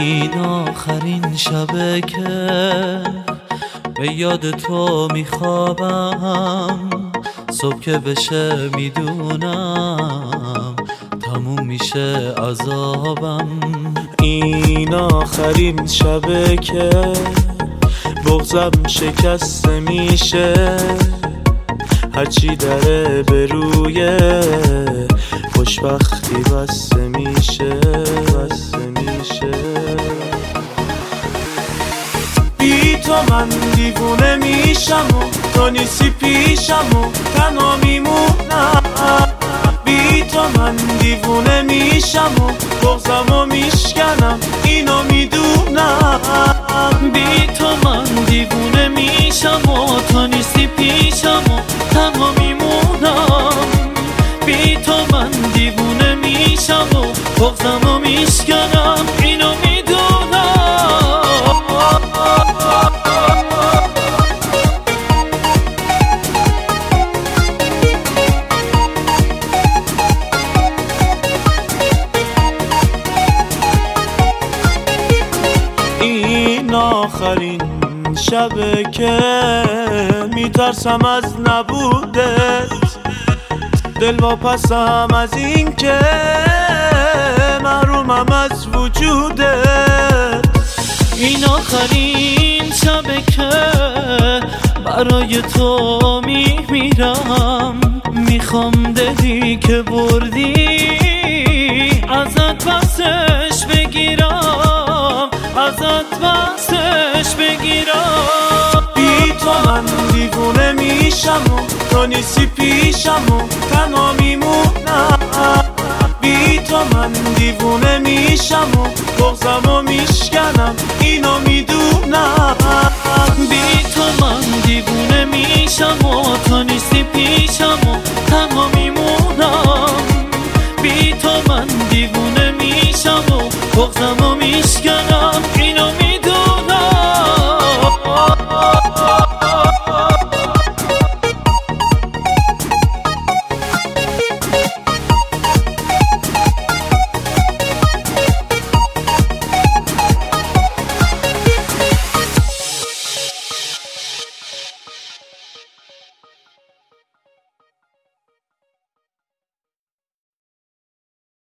این آخرین شبه که به یاد تو میخوابم، صبح که بشه میدونم تموم میشه عذابم. این آخرین شبه که بغضم شکسته میشه، هرچی دره به روی خوشبختی بسته میشه. بی تو من دیوونه میشم و تو نیستی پیشم و تنها میمونم. بی تو من دیوونه میشم و بغضمو میشکنم، اینو میدونم. بی تو من دیوونه میشم و تو نیستی پیشم و تنها میمونم. بی تو من دیوونه میشم و بغضمو میشکنم، اینو میدونم. این آخرین شبه که میترسم از نبودت، دل واپسم از این که محرومم از وجودت. این آخرین شبه که برای تو میمیرم، میخوام دلی که بردی ازت پسش بگیرم، ازت پسش بگیرم. بی تو من دیوونه میشم و تو نیستی پیشم و تنها میمونم. بی تو من دیوونه میشم و بغضمو میشکنم، اینو میدونم. بی تو من دیوونه میشم و تو نیستی پیشم و تنها میمونم. بی تو من دیوونه میشم و بغضمو میشکنم.